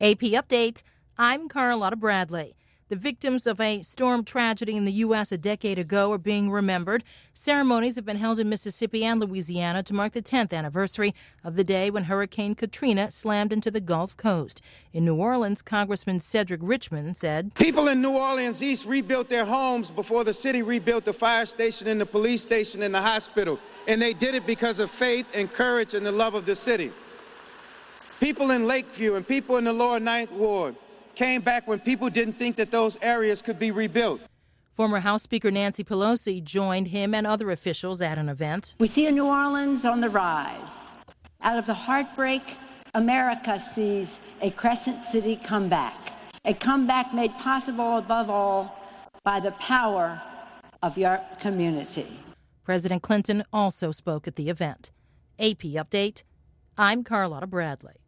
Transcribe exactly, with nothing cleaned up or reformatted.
A P Update, I'm Carlotta Bradley. The victims of a storm tragedy in the U S a decade ago are being remembered. Ceremonies have been held in Mississippi and Louisiana to mark the tenth anniversary of the day when Hurricane Katrina slammed into the Gulf Coast. In New Orleans, Congressman Cedric Richmond said, "People in New Orleans East rebuilt their homes before the city rebuilt the fire station and the police station and the hospital, and they did it because of faith and courage and the love of the city. People in Lakeview and people in the lower Ninth Ward came back when people didn't think that those areas could be rebuilt." Former House Speaker Nancy Pelosi joined him and other officials at an event. We see a New Orleans on the rise. Out of the heartbreak, America sees a Crescent City comeback, a comeback made possible above all by the power of your community. President Clinton also spoke at the event. A P Update, I'm Carlotta Bradley.